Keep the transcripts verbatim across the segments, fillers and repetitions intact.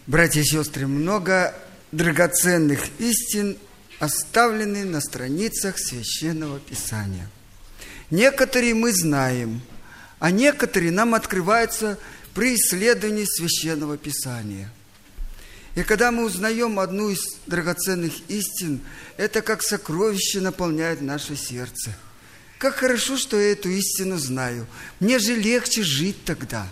Братья и сестры, много драгоценных истин оставлены на страницах Священного Писания. Некоторые мы знаем, а некоторые нам открываются при исследовании Священного Писания. И когда мы узнаем одну из драгоценных истин, это как сокровище наполняет наше сердце. Как хорошо, что я эту истину знаю. Мне же легче жить тогда.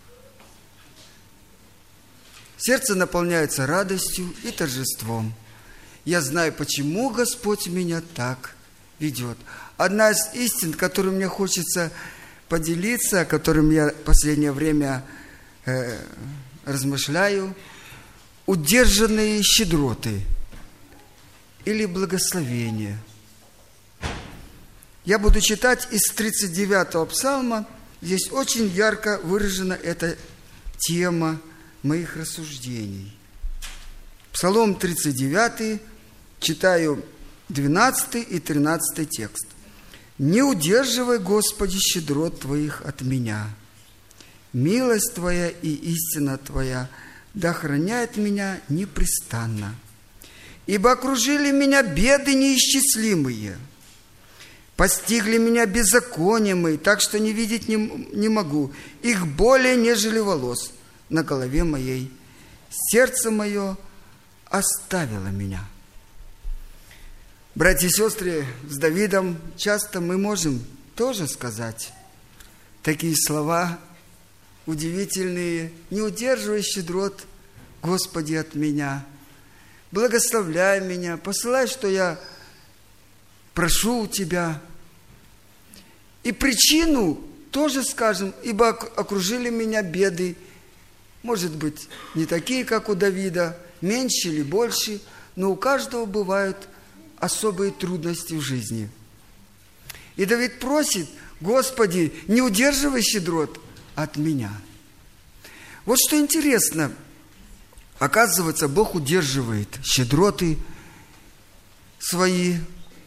Сердце наполняется радостью и торжеством. Я знаю, почему Господь меня так ведет. Одна из истин, которой мне хочется поделиться, о которой я в последнее время э, размышляю, удержанные щедроты или благословения. Я буду читать из тридцать девятого псалма. Здесь очень ярко выражена эта тема моих рассуждений. Псалом тридцать девятый, читаю двенадцатый и тринадцатый текст. «Не удерживай, Господи, щедрот Твоих от меня. Милость Твоя и истина Твоя да охраняет меня непрестанно. Ибо окружили меня беды неисчислимые, постигли меня беззакония мои, так что не видеть не, не могу. Их более, нежели волос на голове моей. Сердце мое оставило меня». Братья и сестры, с Давидом часто мы можем тоже сказать такие слова удивительные: «Не удерживай щедрот, Господи, от меня, благословляй меня, посылай, что я прошу у Тебя». И причину тоже скажем: «Ибо окружили меня беды». Может быть, не такие, как у Давида, меньше или больше, но у каждого бывают особые трудности в жизни. И Давид просит: «Господи, не удерживай щедрот от меня». Вот что интересно, оказывается, Бог удерживает щедроты свои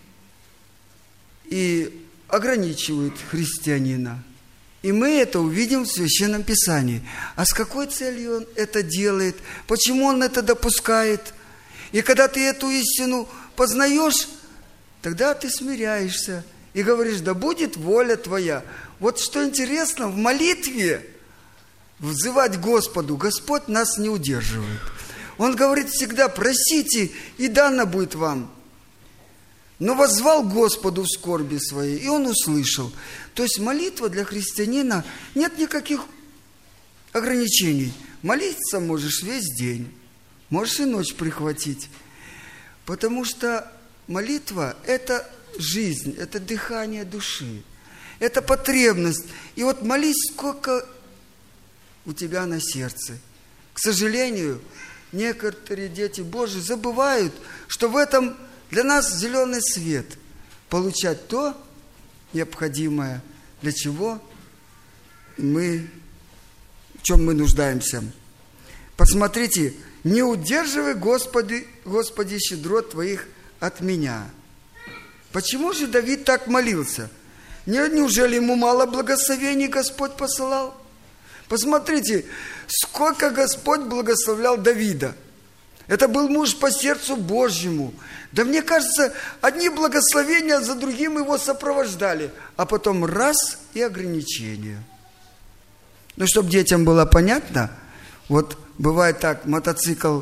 и ограничивает христианина. И мы это увидим в Священном Писании. А с какой целью Он это делает? Почему Он это допускает? И когда ты эту истину познаешь, тогда ты смиряешься и говоришь: «Да будет воля Твоя». Вот что интересно, в молитве взывать Господу, Господь нас не удерживает. Он говорит всегда: «Просите, и дано будет вам». Но воззвал Господу в скорби своей, и Он услышал. То есть молитва для христианина, нет никаких ограничений. Молиться можешь весь день, можешь и ночь прихватить. Потому что молитва – это жизнь, это дыхание души, это потребность. И вот молись, сколько у тебя на сердце. К сожалению, некоторые дети Божьи забывают, что в этом для нас зеленый свет – получать то необходимое, для чего мы, в чем мы нуждаемся. Посмотрите: «Не удерживай, Господи, Господи, щедрот Твоих от меня». Почему же Давид так молился? Неужели ему мало благословений Господь посылал? Посмотрите, сколько Господь благословлял Давида. Это был муж по сердцу Божьему. Да мне кажется, одни благословения за другим его сопровождали, а потом раз и ограничения. Ну, чтобы детям было понятно, вот бывает так, мотоцикл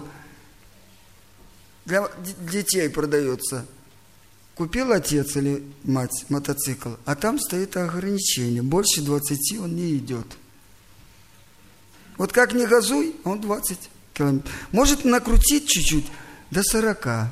для детей продается. Купил отец или мать мотоцикл, а там стоит ограничение. Больше двадцати он не идет. Вот как не газуй, он двадцать километров. Может накрутить чуть-чуть до сорока.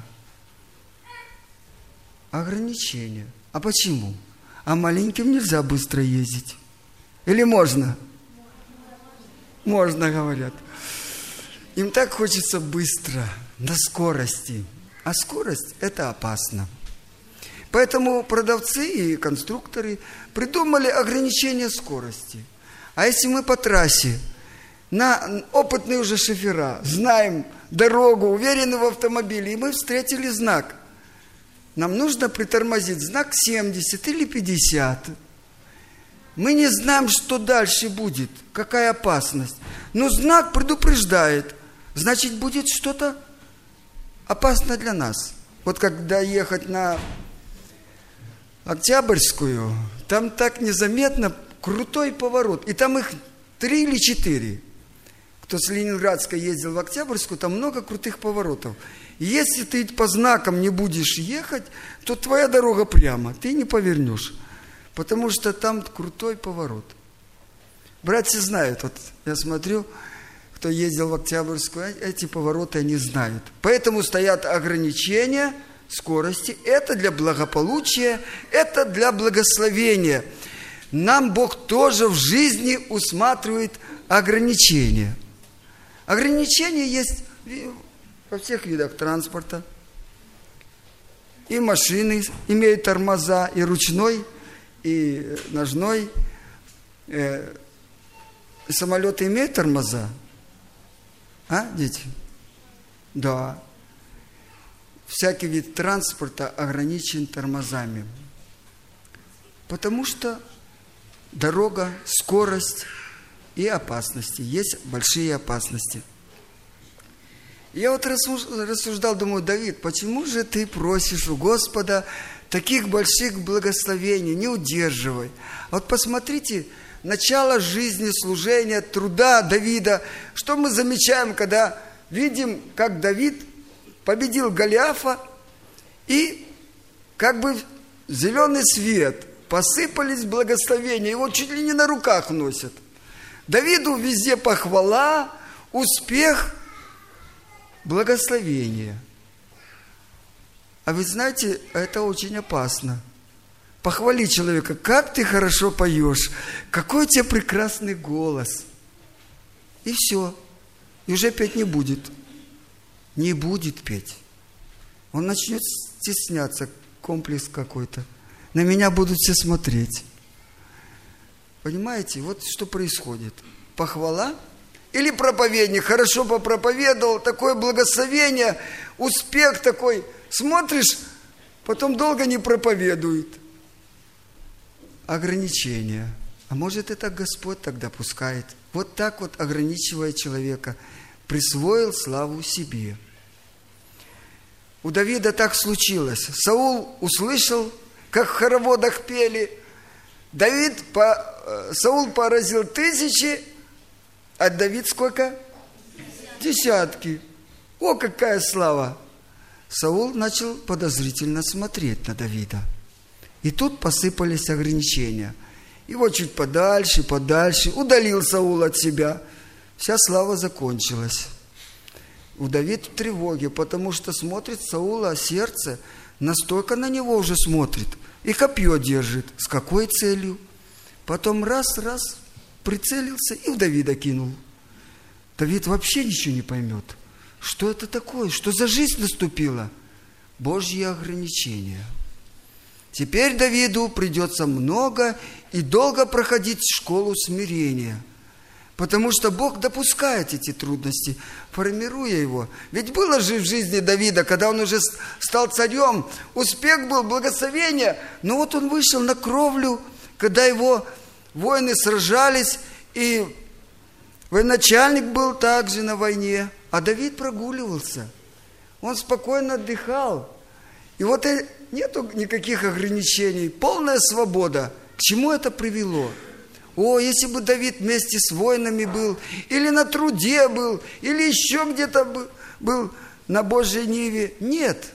Ограничения. А почему? А маленьким нельзя быстро ездить. Или можно? Можно, говорят. Им так хочется быстро, на скорости. А скорость – это опасно. Поэтому продавцы и конструкторы придумали ограничение скорости. А если мы по трассе, на опытные уже шофера, знаем дорогу, уверены в автомобиле, и мы встретили знак. Нам нужно притормозить, знак семьдесят или пятьдесят. Мы не знаем, что дальше будет, какая опасность. Но знак предупреждает. значит, будет что-то опасно для нас. Вот когда ехать на Октябрьскую, там так незаметно крутой поворот. И там их три или четыре. Кто с Ленинградской ездил в Октябрьскую, там много крутых поворотов. И если ты по знакам не будешь ехать, то твоя дорога прямо, ты не повернешь. Потому что там крутой поворот. Братья знают, вот я смотрю, кто ездил в Октябрьскую, эти повороты они знают. Поэтому стоят ограничения скорости. Это для благополучия, это для благословения. Нам Бог тоже в жизни усматривает ограничения. Ограничения есть во всех видах транспорта. И машины имеют тормоза, и ручной, и ножной. Э, самолеты имеют тормоза? А, дети? Да. Всякий вид транспорта ограничен тормозами. Потому что дорога, скорость и опасности. Есть большие опасности. Я вот рассуждал, думаю, Давид, почему же ты просишь у Господа таких больших благословений? Не удерживай. Вот посмотрите, начало жизни, служения, труда Давида. Что мы замечаем, когда видим, как Давид победил Голиафа, и как бы зеленый свет, посыпались благословения, его чуть ли не на руках носят. Давиду везде похвала, успех, благословение. А вы знаете, это очень опасно. Похвали человека, как ты хорошо поешь, какой у тебя прекрасный голос. И все. И уже петь не будет. Не будет петь. Он начнет стесняться, комплекс какой-то. На меня будут все смотреть. Понимаете, вот что происходит. Похвала или проповедник хорошо попроповедовал, такое благословение, успех такой. Смотришь, потом долго не проповедует. Ограничения. А может, это Господь тогда пускает. Вот так вот, ограничивая человека, присвоил славу себе. У Давида так случилось. Саул услышал, как в хороводах пели. Давид, по, Саул поразил тысячи, а Давид сколько? Десятки. О, какая слава! Саул начал подозрительно смотреть на Давида. И тут посыпались ограничения. Его чуть подальше, подальше, удалил Саул от себя. Вся слава закончилась. У Давида в тревоге, потому что смотрит Саула, а сердце настолько на него уже смотрит. И копье держит. С какой целью? Потом раз-раз прицелился и в Давида кинул. Давид вообще ничего не поймет. Что это такое? Что за жизнь наступила? Божьи ограничения. Теперь Давиду придется много и долго проходить школу смирения. Потому что Бог допускает эти трудности, формируя его. Ведь было же в жизни Давида, когда он уже стал царем, успех был, благословение. Но вот он вышел на кровлю, когда его воины сражались, и военачальник был также на войне, а Давид прогуливался. Он спокойно отдыхал. И вот нету никаких ограничений, полная свобода. К чему это привело? О, если бы Давид вместе с воинами был, или на труде был, или еще где-то был на Божьей ниве. Нет.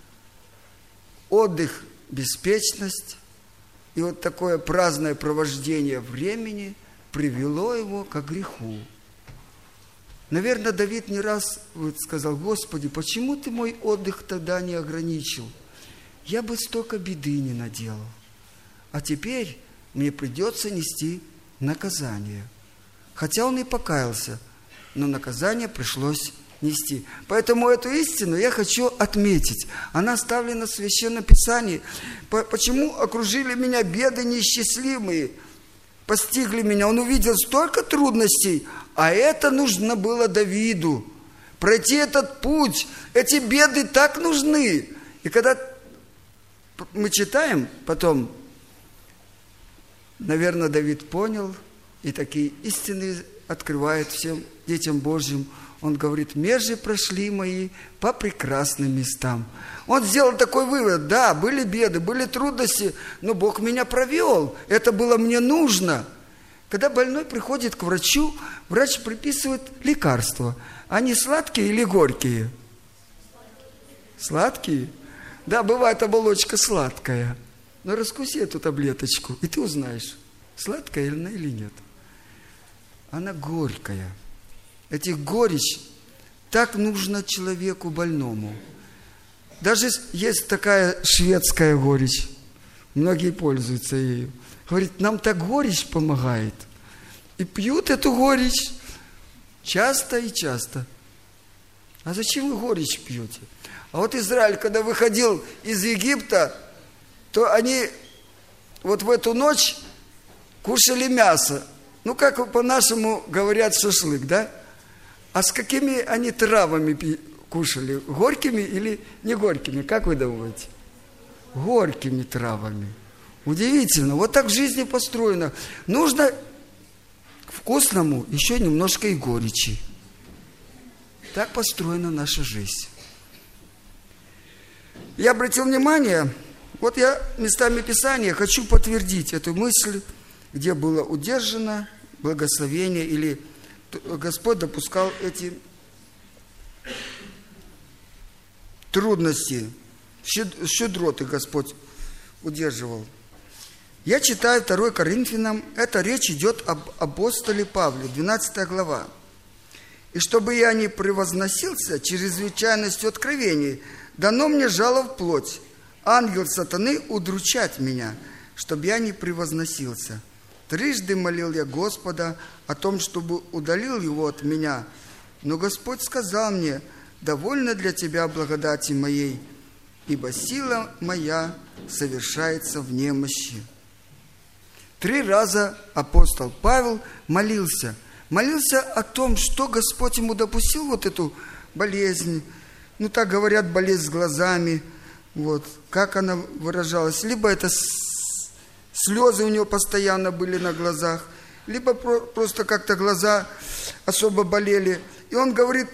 Отдых, беспечность и вот такое праздное провождение времени привело его к греху. Наверное, Давид не раз сказал: Господи, почему ты мой отдых тогда не ограничил? Я бы столько беды не наделал. А теперь мне придется нести наказание. Хотя он и покаялся, но наказание пришлось нести. Поэтому эту истину я хочу отметить. Она оставлена в Священном Писании. Почему окружили меня беды неисчислимые? Постигли меня. Он увидел столько трудностей, а это нужно было Давиду. Пройти этот путь. Эти беды так нужны. И когда мы читаем потом, наверное, Давид понял и такие истины открывает всем детям Божьим. Он говорит, межи прошли мои по прекрасным местам. Он сделал такой вывод, да, были беды, были трудности, но Бог меня провел, это было мне нужно. Когда больной приходит к врачу, врач приписывает лекарства. Они сладкие или горькие? Сладкие? Да, бывает оболочка сладкая. Но раскуси эту таблеточку, и ты узнаешь, сладкая она или нет. Она горькая. Этих горечь так нужно человеку больному. Даже есть такая шведская горечь. Многие пользуются ею. Говорит, нам так горечь помогает. И пьют эту горечь часто и часто. А зачем вы горечь пьете? А вот Израиль, когда выходил из Египта, то они вот в эту ночь кушали мясо. Ну, как по-нашему говорят, шашлык, да? А с какими они травами кушали? Горькими или не горькими? Как вы думаете? Горькими травами. Удивительно. Вот так в жизни построено. Нужно к вкусному еще немножко и горечи. Так построена наша жизнь. Я обратил внимание, вот я местами Писания хочу подтвердить эту мысль, где было удержано благословение, или Господь допускал эти трудности, щедроты Господь удерживал. Я читаю второе Коринфянам, эта речь идет об апостоле Павле, двенадцатая глава. «И чтобы я не превозносился чрезвычайностью откровений, дано мне жало в плоть, ангел сатаны удручать меня, чтобы я не превозносился. Трижды молил я Господа о том, чтобы удалил его от меня, но Господь сказал мне, довольно для тебя благодати моей, ибо сила моя совершается в немощи». Три раза апостол Павел молился. Молился о том, что Господь ему допустил вот эту болезнь. Ну, так говорят, болезнь с глазами. Вот, как она выражалась. Либо это слезы у него постоянно были на глазах, либо просто как-то глаза особо болели. И он говорит,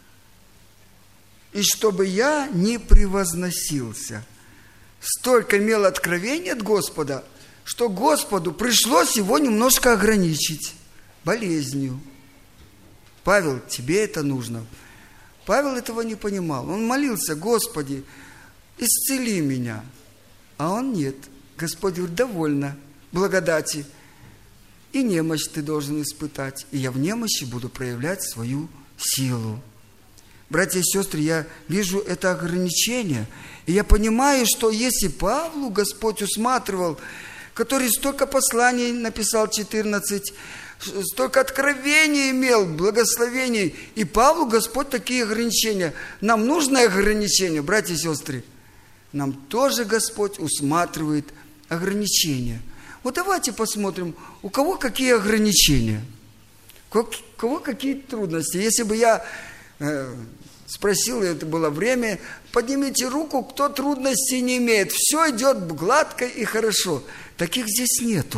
и чтобы я не превозносился. Столько имел откровения от Господа, что Господу пришлось его немножко ограничить болезнью. Павел, тебе это нужно. Павел этого не понимал. Он молился, Господи, исцели меня. А он нет. Господь говорит, довольно благодати. И немощь ты должен испытать. И я в немощи буду проявлять свою силу. Братья и сестры, я вижу это ограничение. И я понимаю, что если Павлу Господь усматривал, который столько посланий написал, четырнадцать, столько откровений имел, благословений, и Павлу Господь такие ограничения. Нам нужно ограничения, братья и сестры. Нам тоже Господь усматривает ограничения. Вот давайте посмотрим, у кого какие ограничения, у кого какие трудности. Если бы я э, спросил, это было время, поднимите руку, кто трудностей не имеет. Все идет гладко и хорошо. Таких здесь нету.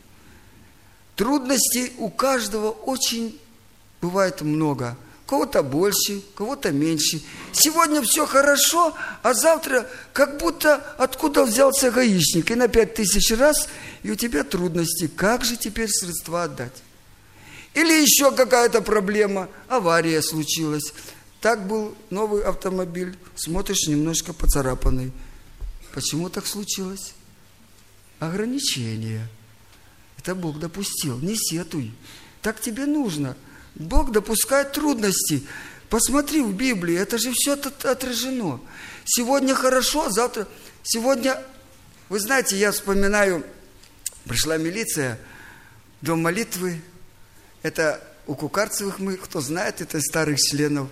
Трудностей у каждого очень бывает много. У кого-то больше, у кого-то меньше. Сегодня все хорошо, а завтра как будто откуда взялся гаишник. И на пять тысяч раз, и у тебя трудности. Как же теперь средства отдать? Или еще какая-то проблема, авария случилась. Так был новый автомобиль, смотришь, немножко поцарапанный. Почему так случилось? Ограничения. Это Бог допустил. Не сетуй. Так тебе нужно. Бог допускает трудности. Посмотри в Библии, это же все отражено. Сегодня хорошо, завтра... Сегодня, вы знаете, я вспоминаю, пришла милиция, дом молитвы. Это у Кукарцевых мы, кто знает, это старых членов,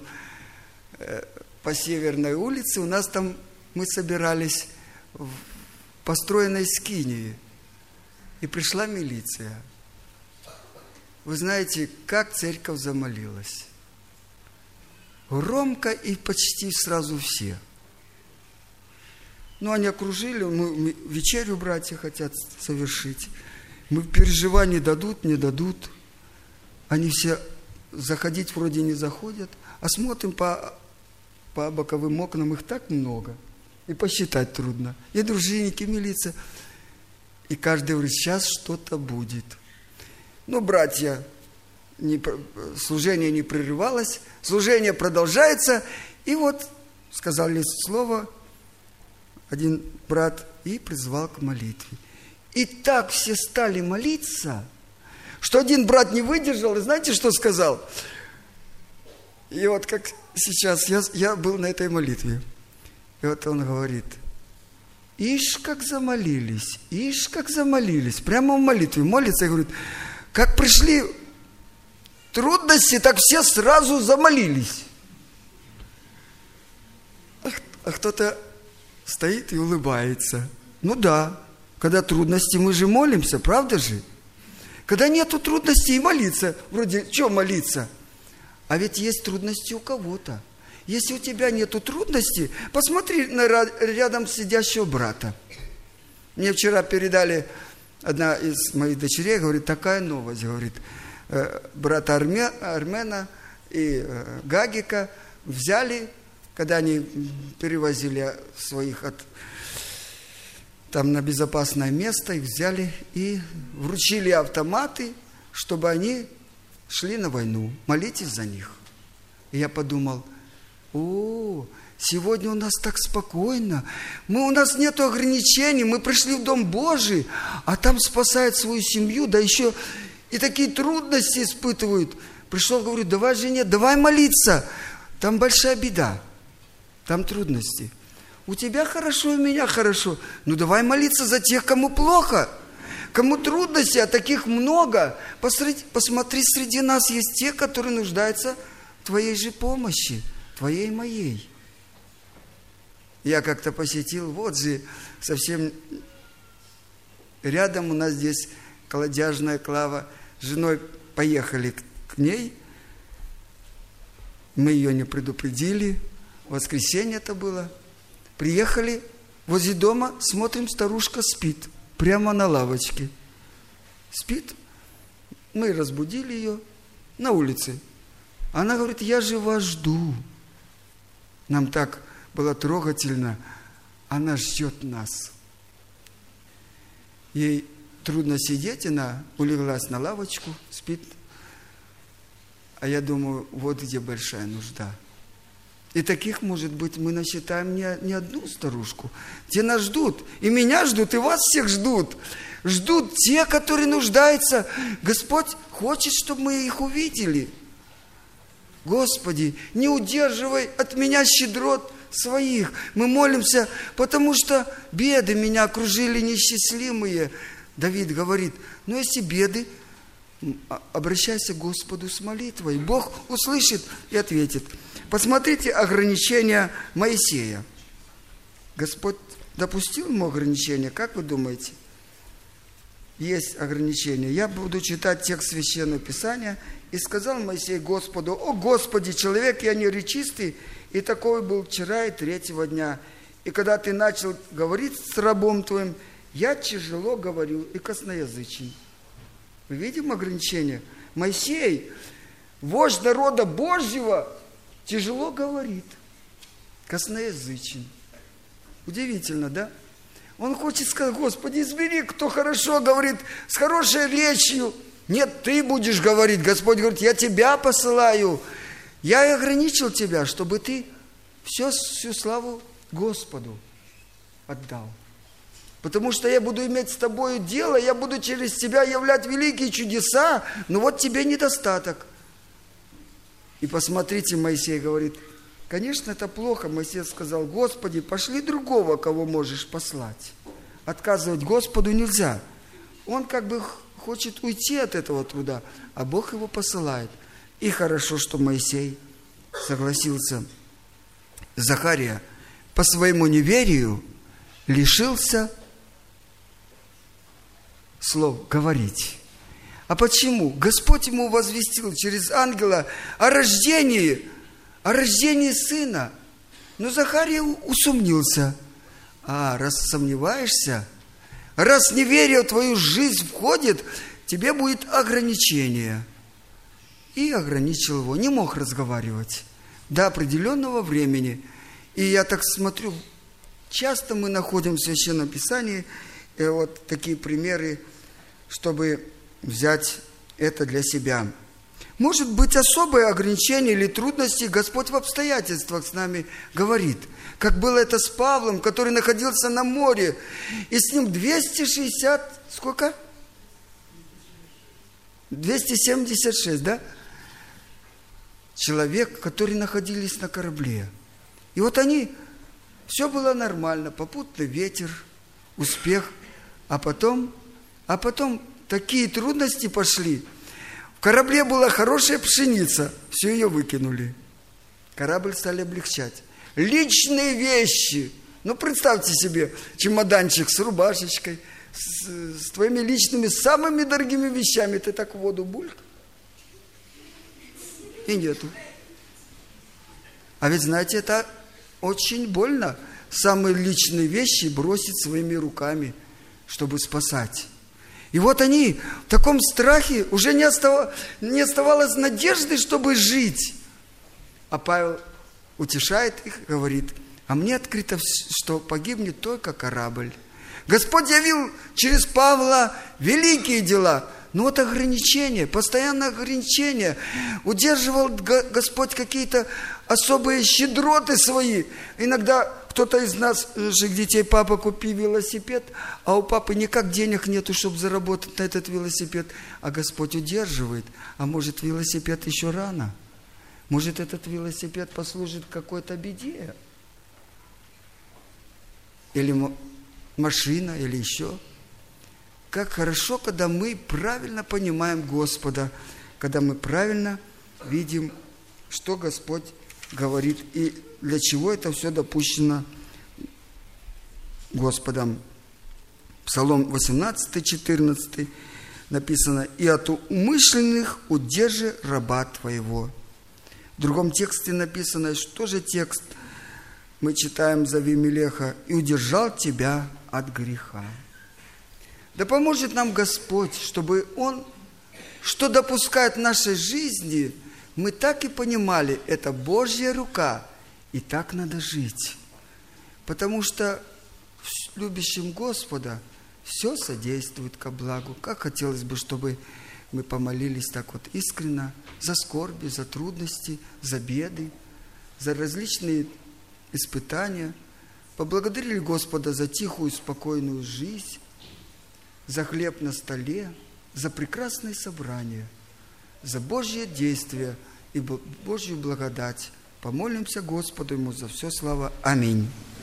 по Северной улице. У нас там мы собирались в построенной скинии. И пришла милиция. Вы знаете, как церковь замолилась. Громко и почти сразу все. Ну, они окружили, мы вечерю братья хотят совершить. Мы в переживании дадут, не дадут. Они все заходить вроде не заходят, а смотрим по, по боковым окнам, их так много, и посчитать трудно. И дружинники, милиция. И каждый говорит, сейчас что-то будет. Ну, братья, не, служение не прерывалось, служение продолжается, и вот сказали слово один брат и призвал к молитве. И так все стали молиться, что один брат не выдержал, и знаете, что сказал? И вот как сейчас, я, я был на этой молитве, и вот он говорит, ишь, как замолились, ишь, как замолились, прямо в молитве молится и говорит, как пришли трудности, так все сразу замолились. А кто-то стоит и улыбается. Ну да, когда трудности, мы же молимся, правда же? Когда нету трудностей, молиться. Вроде, что молиться? А ведь есть трудности у кого-то. Если у тебя нету трудностей, посмотри на рядом сидящего брата. Мне вчера передали, одна из моих дочерей, говорит, такая новость, говорит, брата Арме, Армена и Гагика взяли, когда они перевозили своих от, там на безопасное место, их взяли и вручили автоматы, чтобы они шли на войну. Молитесь за них. И я подумал, о, сегодня у нас так спокойно. Мы, у нас нет ограничений, мы пришли в Дом Божий, а там спасают свою семью, да еще и такие трудности испытывают. Пришел, говорю, давай, жене, давай молиться. Там большая беда. Там трудности. У тебя хорошо, у меня хорошо. Ну, давай молиться за тех, кому плохо. Кому трудности, а таких много. Посмотри, посмотри, среди нас есть те, которые нуждаются в твоей же помощи. Твоей и моей. Я как-то посетил, вот же, совсем рядом у нас здесь колодяжная Клава. С женой поехали к ней. Мы ее не предупредили. Воскресенье это было. Приехали, возле дома, смотрим, старушка спит. Прямо на лавочке. Спит. Мы разбудили ее на улице. Она говорит, я же вас жду. Нам так было трогательно. Она ждет нас. Ей трудно сидеть, она улеглась на лавочку, спит. А я думаю, вот где большая нужда. И таких, может быть, мы насчитаем не, не одну старушку. Те нас ждут. И меня ждут, и вас всех ждут. Ждут те, которые нуждаются. Господь хочет, чтобы мы их увидели. Господи, не удерживай от меня щедрот своих. Мы молимся, потому что беды меня окружили несчастливые. Давид говорит, ну если беды, обращайся к Господу с молитвой. Бог услышит и ответит. Посмотрите ограничения Моисея. Господь допустил ему ограничения? Как вы думаете? Есть ограничения. Я буду читать текст Священного Писания. «И сказал Моисей Господу, о Господи, человек я неречистый, и такой был вчера и третьего дня. И когда ты начал говорить с рабом твоим, я тяжело говорю и косноязычен». Мы видим ограничения? Моисей, вождь народа Божьего, тяжело говорит, косноязычен. Удивительно, да? Он хочет сказать, Господи, избери, кто хорошо говорит, с хорошей речью. Нет, ты будешь говорить. Господь говорит, я тебя посылаю. Я и ограничил тебя, чтобы ты все, всю славу Господу отдал. Потому что я буду иметь с тобою дело, я буду через тебя являть великие чудеса, но вот тебе недостаток. И посмотрите, Моисей говорит, конечно, это плохо. Моисей сказал, Господи, пошли другого, кого можешь послать. Отказывать Господу нельзя. Он как бы хочет уйти от этого труда, а Бог его посылает. И хорошо, что Моисей согласился. Захария по своему неверию лишился слов говорить. А почему? Господь ему возвестил через ангела о рождении, о рождении сына. Но Захария усомнился. А, раз сомневаешься, раз неверие в твою жизнь входит, тебе будет ограничение. и ограничил его, не мог разговаривать до определенного времени. И я так смотрю, часто мы находим в Священном Писании э, вот такие примеры, чтобы взять это для себя. Может быть, особые ограничения или трудности Господь в обстоятельствах с нами говорит. Как было это с Павлом, который находился на море, и с ним двести шестьдесят, сколько? двести семьдесят шесть, да? Человек, которые находились на корабле. И вот они, все было нормально, попутный ветер, успех, а потом, а потом такие трудности пошли. В корабле была хорошая пшеница, все ее выкинули. Корабль стали облегчать. Личные вещи. Ну, представьте себе чемоданчик с рубашечкой, с, с твоими личными, самыми дорогими вещами. Ты так в воду бульк. И нету. А ведь, знаете, это очень больно. Самые личные вещи бросить своими руками, чтобы спасать. И вот они в таком страхе, уже не, остав... не оставалось надежды, чтобы жить. А Павел утешает их, говорит: а мне открыто, что погибнет только корабль. Господь явил через Павла великие дела. Но вот ограничения, постоянное ограничение. Удерживал Господь какие-то особые щедроты свои. Иногда кто-то из наших детей: папа, купи велосипед, а у папы никак денег нету, чтобы заработать на этот велосипед. А Господь удерживает. А может, велосипед еще рано? Может, этот велосипед послужит какой-то беде? Или машина, или еще. Как хорошо, когда мы правильно понимаем Господа, когда мы правильно видим, что Господь говорит и для чего это все допущено Господом. Псалом восемнадцатый, четырнадцатый написано: «И от умышленных удержи раба твоего». В другом тексте написано, что же текст мы читаем за Авимелеха: «И удержал тебя от греха». Да поможет нам Господь, чтобы Он, что допускает в нашей жизни, мы так и понимали, это Божья рука, и так надо жить. Потому что любящим Господа все содействует ко благу. Как хотелось бы, чтобы мы помолились так вот искренне за скорби, за трудности, за беды, за различные испытания. Поблагодарили Господа за тихую, спокойную жизнь, за хлеб на столе, за прекрасное собрание, за Божье действие и Божью благодать. Помолимся Господу Ему за все. Слава. Аминь.